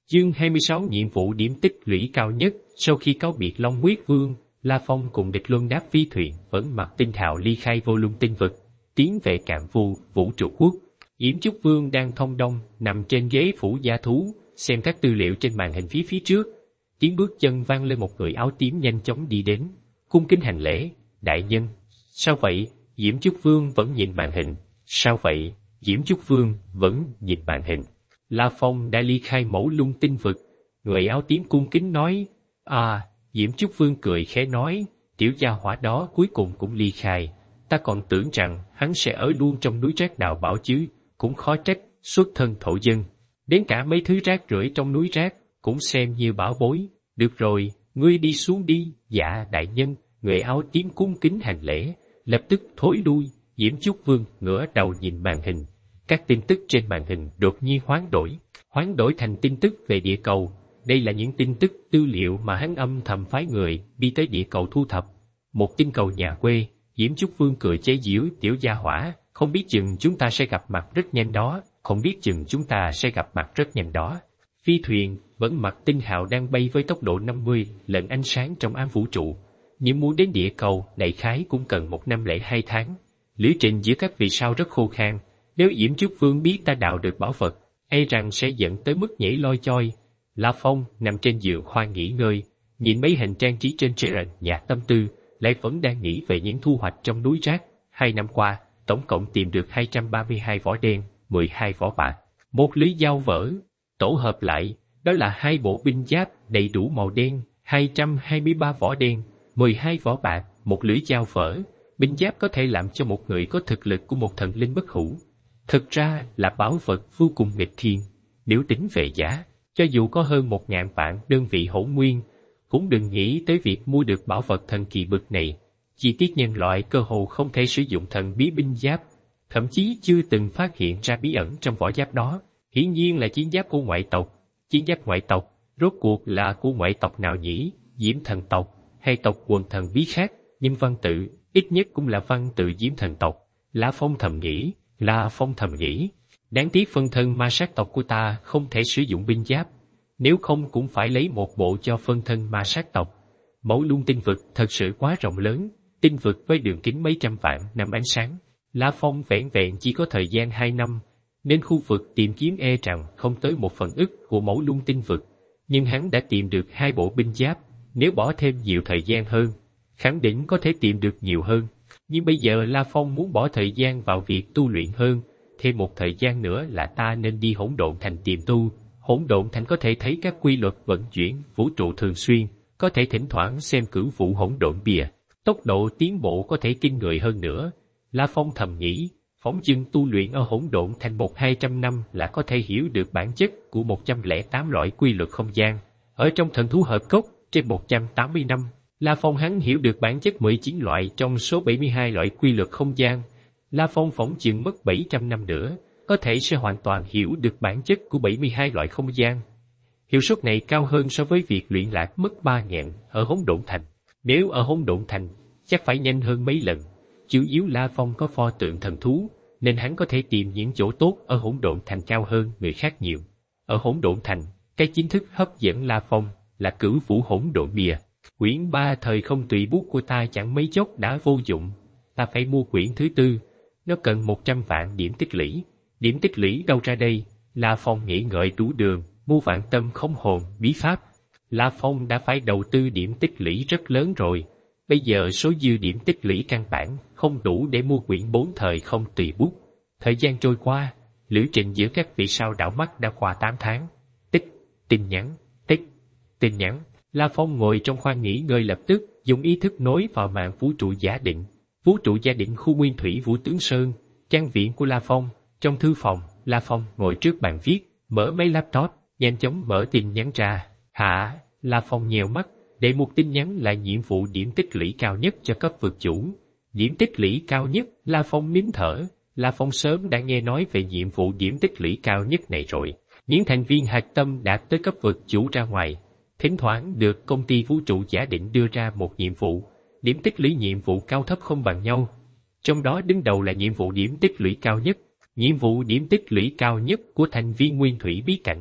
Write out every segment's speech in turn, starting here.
Chương 26 nhiệm vụ điểm tích lũy cao nhất. Sau khi cáo biệt Long Huyết Vương, La Phong cùng địch luân đáp phi thuyền vẫn mặc tinh hào ly khai vô lung tinh vực, tiến về Cạn Vu, Vũ trụ quốc. Diễm Chúc Vương đang thong dong nằm trên ghế phủ gia thú, xem các tư liệu trên màn hình phía trước. Tiếng bước chân vang lên, một người áo tím nhanh chóng đi đến, cung kính hành lễ. Đại nhân. Sao vậy? Diễm Chúc Vương vẫn nhìn màn hình. Sao vậy? Diễm Chúc Vương vẫn nhìn màn hình. La Phong đã ly khai mẫu lung tinh vực. Người áo tím cung kính nói. À, Diễm Chúc Vương cười khẽ nói, tiểu gia hỏa đó cuối cùng cũng ly khai. Ta còn tưởng rằng hắn sẽ ở luôn trong núi rác đào bảo chứ, cũng khó trách, xuất thân thổ dân. Đến cả mấy thứ rác rưởi trong núi rác cũng xem như bảo bối. Được rồi, ngươi đi xuống đi. Dạ đại nhân. Người áo tím cung kính hành lễ, lập tức thối lui. Diễm Chúc Vương ngửa đầu nhìn màn hình. Các tin tức trên màn hình đột nhiên hoán đổi thành tin tức về địa cầu. Đây là những tin tức tư liệu mà hắn âm thầm phái người đi tới địa cầu thu thập. Một tinh cầu nhà quê. Diễm Chúc Vương cười chế giễu, tiểu gia hỏa, không biết chừng chúng ta sẽ gặp mặt rất nhanh đó. Phi thuyền vẫn mặc tinh hào đang bay với tốc độ 50 lần ánh sáng trong ám vũ trụ. Nhưng muốn đến địa cầu đại khái cũng cần 1 năm 2 tháng. Lữ trình giữa các vì sao rất khô khan. Nếu Diễm Chúc Vương biết ta đạo được bảo vật, e rằng sẽ dẫn tới mức nhảy loi choi. La Phong nằm trên giường khoa nghỉ ngơi, nhìn mấy hình trang trí trên trần nhà tâm tư, lại vẫn đang nghĩ về những thu hoạch trong núi rác. 2 năm qua, tổng cộng tìm được 232 vỏ đen, 12 vỏ bạc, 1 lưới dao vỡ. Tổ hợp lại, đó là 2 bộ binh giáp đầy đủ màu đen, 223 vỏ đen, 12 vỏ bạc, 1 lưỡi dao vỡ. Binh giáp có thể làm cho một người có thực lực của một thần linh bất hủ. Thực ra là bảo vật vô cùng nghịch thiên. Nếu tính về giá, cho dù có hơn 1.000 vạn đơn vị hỗn nguyên, cũng đừng nghĩ tới việc mua được bảo vật thần kỳ bực này. Chi tiết nhân loại cơ hồ không thể sử dụng thần bí binh giáp, thậm chí chưa từng phát hiện ra bí ẩn trong vỏ giáp đó. Hiển nhiên là chiến giáp của ngoại tộc. Chiến giáp ngoại tộc, rốt cuộc là của ngoại tộc nào nhỉ? Diễm thần tộc, hay tộc quần thần bí khác? Nhưng văn tự, ít nhất cũng là văn tự Diễm thần tộc. La Phong thầm nghĩ. Đáng tiếc phân thân ma sát tộc của ta không thể sử dụng binh giáp, nếu không cũng phải lấy một bộ cho phân thân ma sát tộc. Mẫu lung tinh vực thật sự quá rộng lớn, tinh vực với đường kính mấy trăm vạn năm ánh sáng. La Phong vẻn vẹn chỉ có thời gian 2 năm, nên khu vực tìm kiếm e rằng không tới 1/10 của mẫu lung tinh vực. Nhưng hắn đã tìm được 2 bộ binh giáp, nếu bỏ thêm nhiều thời gian hơn, khẳng định có thể tìm được nhiều hơn. Nhưng bây giờ La Phong muốn bỏ thời gian vào việc tu luyện hơn. Thêm một thời gian nữa là ta nên đi Hỗn Độn Thành tìm tu. Hỗn Độn Thành có thể thấy các quy luật vận chuyển vũ trụ thường xuyên, có thể thỉnh thoảng xem cửu vụ hỗn độn bìa. Tốc độ tiến bộ có thể kinh người hơn nữa. La Phong thầm nghĩ, phóng chừng tu luyện ở Hỗn Độn Thành 100-200 năm là có thể hiểu được bản chất của 108 loại quy luật không gian. Ở trong thần thú hợp cốc, trên 180 năm, La Phong hắn hiểu được bản chất 19 loại trong số 72 loại quy luật không gian. La Phong phỏng chừng mất 700 năm nữa, có thể sẽ hoàn toàn hiểu được bản chất của 72 loại không gian. Hiệu suất này cao hơn so với việc luyện lạc mất 3.000 ở Hỗn Độn Thành. Nếu ở Hỗn Độn Thành, chắc phải nhanh hơn mấy lần. Chủ yếu La Phong có pho tượng thần thú, nên hắn có thể tìm những chỗ tốt ở Hỗn Độn Thành cao hơn người khác nhiều. Ở Hỗn Độn Thành, cái chính thức hấp dẫn La Phong là cửu vũ hỗn độn bìa. Quyển 3 thời không tùy bút của ta chẳng mấy chốc đã vô dụng. Ta phải mua quyển thứ 4. Nó cần 100 vạn điểm tích lũy. Điểm tích lũy đâu ra đây? La Phong nghĩ ngợi đủ đường, mua vạn tâm không hồn, bí pháp. La Phong đã phải đầu tư điểm tích lũy rất lớn rồi. Bây giờ số dư điểm tích lũy căn bản không đủ để mua quyển 4 thời không tùy bút. Thời gian trôi qua, lữ trình giữa các vị sao đảo mắt đã qua 8 tháng. Tin nhắn. La Phong ngồi trong khoang nghỉ ngơi, lập tức dùng ý thức nối vào mạng vũ trụ giả định. Vũ trụ giả định khu nguyên thủy Vũ Tướng Sơn, trang viện của La Phong. Trong thư phòng, La Phong ngồi trước bàn viết, mở máy laptop, nhanh chóng mở tin nhắn ra. Hả? La Phong nhèo mắt, để một tin nhắn là nhiệm vụ điểm tích lũy cao nhất cho cấp vực chủ. Điểm tích lũy cao nhất? La Phong nín thở. La Phong sớm đã nghe nói về nhiệm vụ điểm tích lũy cao nhất này rồi. Những thành viên hạch tâm đạt tới cấp vực chủ ra ngoài, thỉnh thoảng được công ty vũ trụ giả định đưa ra một nhiệm vụ. Điểm tích lũy nhiệm vụ cao thấp không bằng nhau. Trong đó đứng đầu là nhiệm vụ điểm tích lũy cao nhất. Nhiệm vụ điểm tích lũy cao nhất của thành viên nguyên thủy bí cảnh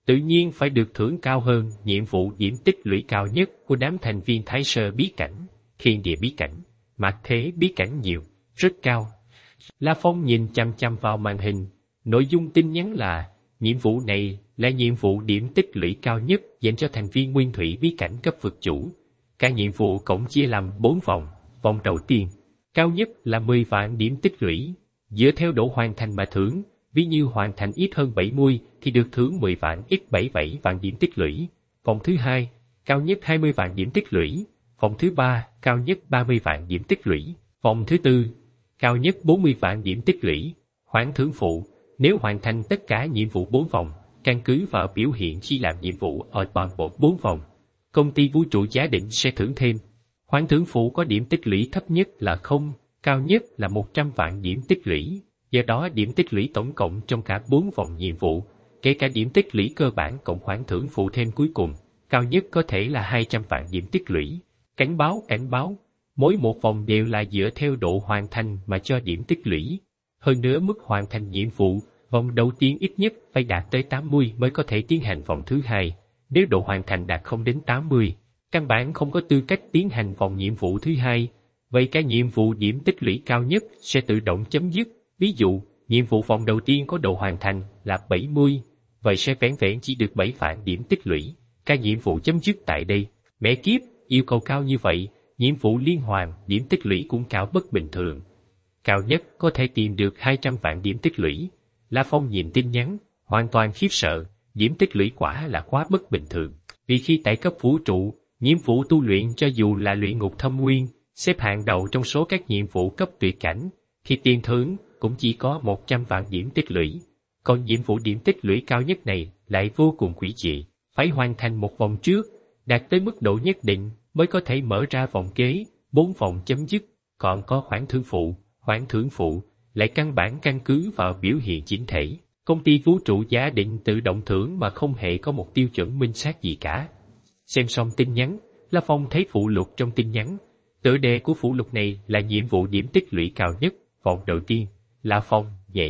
tự nhiên phải được thưởng cao hơn nhiệm vụ điểm tích lũy cao nhất của đám thành viên Thái Sơ bí cảnh, Thiên Địa bí cảnh, Mạt Thế bí cảnh nhiều, rất cao. La Phong nhìn chăm chăm vào màn hình, nội dung tin nhắn là, nhiệm vụ này là nhiệm vụ điểm tích lũy cao nhất dành cho thành viên Nguyên Thủy bí cảnh cấp vực chủ. Cả nhiệm vụ cộng chia làm 4 vòng, vòng đầu tiên, cao nhất là 10 vạn điểm tích lũy, dựa theo độ hoàn thành mà thưởng, ví như hoàn thành ít hơn 70 thì được thưởng 10 vạn ít 77 vạn điểm tích lũy. Vòng thứ hai, cao nhất 20 vạn điểm tích lũy. Vòng thứ ba, cao nhất 30 vạn điểm tích lũy. Vòng thứ tư, cao nhất 40 vạn điểm tích lũy. Khoản thưởng phụ, nếu hoàn thành tất cả nhiệm vụ 4 vòng, căn cứ vào biểu hiện khi làm nhiệm vụ ở toàn bộ 4 vòng, công ty vũ trụ giá định sẽ thưởng thêm. Khoản thưởng phụ có điểm tích lũy thấp nhất là 0, cao nhất là 100 vạn điểm tích lũy. Do đó điểm tích lũy tổng cộng trong cả 4 vòng nhiệm vụ, kể cả điểm tích lũy cơ bản cộng khoản thưởng phụ thêm cuối cùng, cao nhất có thể là 200 vạn điểm tích lũy. Cảnh báo, mỗi một vòng đều là dựa theo độ hoàn thành mà cho điểm tích lũy. Hơn nữa mức hoàn thành nhiệm vụ, vòng đầu tiên ít nhất phải đạt tới 80 mới có thể tiến hành vòng thứ hai. Nếu độ hoàn thành đạt không đến 80, căn bản không có tư cách tiến hành vòng nhiệm vụ thứ hai. Vậy cả nhiệm vụ điểm tích lũy cao nhất sẽ tự động chấm dứt. Ví dụ, nhiệm vụ vòng đầu tiên có độ hoàn thành là 70, vậy sẽ vẻn vẹn chỉ được 7 vạn điểm tích lũy. Cả nhiệm vụ chấm dứt tại đây. Mẹ kiếp, yêu cầu cao như vậy, nhiệm vụ liên hoàn điểm tích lũy cũng cao bất bình thường. Cao nhất có thể tìm được 200 vạn điểm tích lũy. La Phong nhìn tin nhắn, hoàn toàn khiếp sợ, điểm tích lũy quả là quá bất bình thường. Vì khi tại cấp vũ trụ, nhiệm vụ tu luyện cho dù là luyện ngục thâm nguyên, xếp hạng đầu trong số các nhiệm vụ cấp tuyệt cảnh, thì tiền thưởng cũng chỉ có 100 vạn điểm tích lũy. Còn nhiệm vụ điểm tích lũy cao nhất này lại vô cùng quỷ dị, phải hoàn thành một vòng trước, đạt tới mức độ nhất định mới có thể mở ra vòng kế, 4 vòng chấm dứt, còn có khoản thưởng phụ lại căn bản căn cứ vào biểu hiện chính thể. Công ty vũ trụ giá định tự động thưởng mà không hề có một tiêu chuẩn minh xác gì cả. Xem xong tin nhắn, La Phong thấy phụ lục trong tin nhắn. Tựa đề của phụ lục này là nhiệm vụ điểm tích lũy cao nhất, vòng đầu tiên. La Phong nhẹ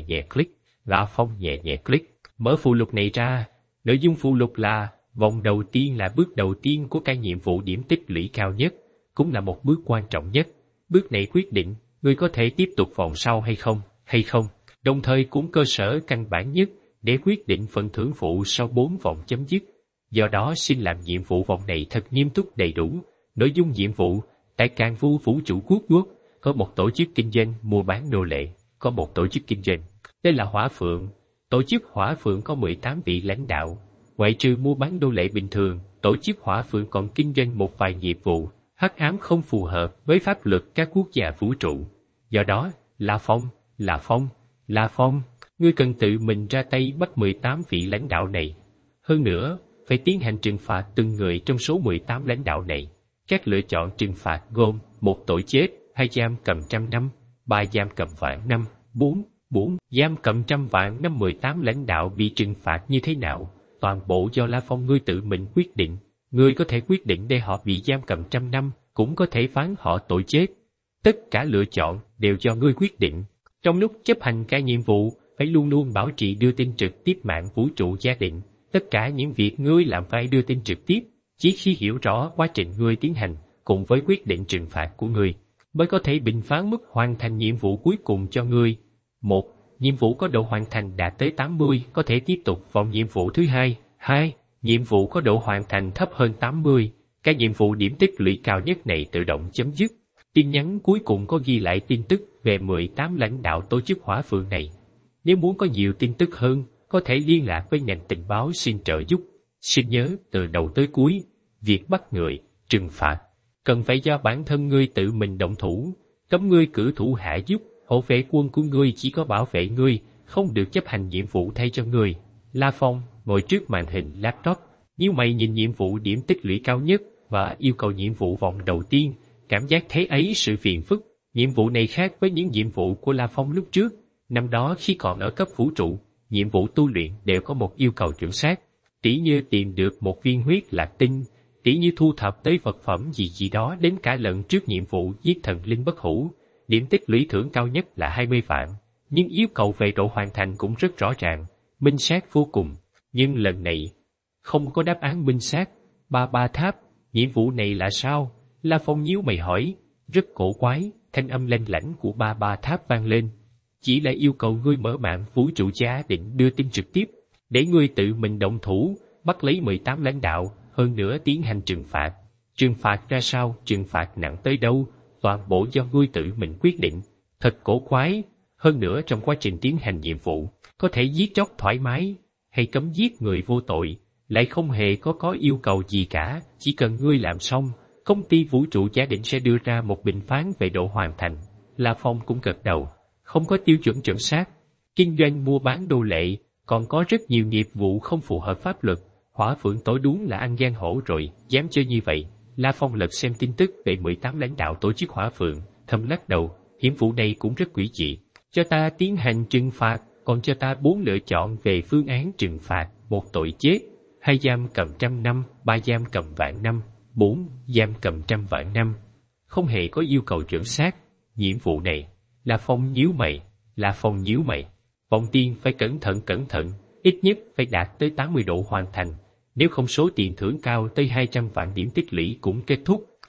nhẹ click. Mở phụ lục này ra, nội dung phụ lục là vòng đầu tiên là bước đầu tiên của cả nhiệm vụ điểm tích lũy cao nhất, cũng là một bước quan trọng nhất. Bước này quyết định người có thể tiếp tục vòng sau hay không, đồng thời cũng cơ sở căn bản nhất để quyết định phần thưởng phụ sau 4 vòng chấm dứt. Do đó xin làm nhiệm vụ vòng này thật nghiêm túc đầy đủ. Nội dung nhiệm vụ, tại Càn Vu vũ trụ quốc có một tổ chức kinh doanh mua bán nô lệ, có một tổ chức kinh doanh. Đây là Hỏa Phượng. Tổ chức Hỏa Phượng có 18 vị lãnh đạo. Ngoại trừ mua bán nô lệ bình thường, tổ chức Hỏa Phượng còn kinh doanh một vài nghiệp vụ hắc ám không phù hợp với pháp luật các quốc gia vũ trụ. Do đó, La Phong, ngươi cần tự mình ra tay bắt 18 vị lãnh đạo này. Hơn nữa, phải tiến hành trừng phạt từng người trong số 18 lãnh đạo này. Các lựa chọn trừng phạt gồm 1 tội chết, 2 giam cầm 100 năm, 3 giam cầm vạn năm, 4 giam cầm 100 vạn năm. 18 lãnh đạo bị trừng phạt như thế nào, toàn bộ do La Phong ngươi tự mình quyết định. Ngươi có thể quyết định để họ bị giam cầm 100 năm, cũng có thể phán họ tội chết. Tất cả lựa chọn đều do ngươi quyết định. Trong lúc chấp hành cả nhiệm vụ, phải luôn luôn bảo trì đưa tin trực tiếp mạng vũ trụ gia định. Tất cả những việc ngươi làm phải đưa tin trực tiếp. Chỉ khi hiểu rõ quá trình ngươi tiến hành, cùng với quyết định trừng phạt của ngươi, mới có thể bình phán mức hoàn thành nhiệm vụ cuối cùng cho ngươi. 1. Nhiệm vụ có độ hoàn thành đạt tới 80, có thể tiếp tục vòng nhiệm vụ thứ hai. 2. Nhiệm vụ có độ hoàn thành thấp hơn 80, các nhiệm vụ điểm tích lũy cao nhất này tự động chấm dứt. Tin nhắn cuối cùng có ghi lại tin tức về 18 lãnh đạo tổ chức Hỏa Phượng này. Nếu muốn có nhiều tin tức hơn, có thể liên lạc với ngành tình báo xin trợ giúp. Xin nhớ, từ đầu tới cuối, việc bắt người, trừng phạt, cần phải do bản thân ngươi tự mình động thủ, cấm ngươi cử thủ hạ giúp, hộ vệ quân của ngươi chỉ có bảo vệ ngươi, không được chấp hành nhiệm vụ thay cho ngươi. La Phong ngồi trước màn hình laptop, nhíu mày nhìn nhiệm vụ điểm tích lũy cao nhất và yêu cầu nhiệm vụ vòng đầu tiên, cảm giác thấy ấy sự phiền phức. Nhiệm vụ này khác với những nhiệm vụ của La Phong lúc trước. Năm đó khi còn ở cấp vũ trụ, nhiệm vụ tu luyện đều có một yêu cầu chuẩn xác, tỉ như tìm được một viên huyết lạc tinh, tỉ như thu thập tới vật phẩm gì đó. Đến cả lần trước nhiệm vụ giết thần linh bất hủ, điểm tích lũy thưởng cao nhất là 20 vạn, nhưng yêu cầu về độ hoàn thành cũng rất rõ ràng, minh xác vô cùng. Nhưng lần này, Không có đáp án minh xác. Ba Tháp, nhiệm vụ này là sao? La Phong nhíu mày hỏi. Rất cổ quái, thanh âm lanh lảnh của Ba Tháp vang lên. Chỉ là yêu cầu ngươi mở mạng vũ trụ giá định đưa tin trực tiếp, để ngươi tự mình động thủ, bắt lấy 18 lãnh đạo, hơn nữa tiến hành trừng phạt. Trừng phạt ra sao, trừng phạt nặng tới đâu, toàn bộ do ngươi tự mình quyết định. Thật cổ quái, hơn nữa trong quá trình tiến hành nhiệm vụ, có thể giết chóc thoải mái, hay cấm giết người vô tội, lại không hề có yêu cầu gì cả, chỉ cần ngươi làm xong, công ty vũ trụ giá định sẽ đưa ra một bình phán về độ hoàn thành. La Phong cũng gật đầu, không có tiêu chuẩn chuẩn xác, kinh doanh mua bán đô lệ, còn có rất nhiều nghiệp vụ không phù hợp pháp luật. Hỏa Phượng Tổ đúng là ăn gian hổ rồi, dám chơi như vậy. La Phong lật xem tin tức về 18 lãnh đạo tổ chức Hỏa Phượng, thầm lắc đầu, hiểm vụ này cũng rất quỷ dị. Cho ta tiến hành trừng phạt, còn cho ta 4 lựa chọn về phương án trừng phạt: 1 tội chết, 2 giam cầm 100 năm, 3 giam cầm vạn năm, 4 giam cầm 100 vạn năm. Không hề có yêu cầu chuẩn xác. Nhiệm vụ này, La Phong nhíu mày. Vòng tiên phải cẩn thận, ít nhất phải đạt tới 80 độ hoàn thành, nếu không số tiền thưởng cao tới 200 vạn điểm tích lũy cũng kết thúc.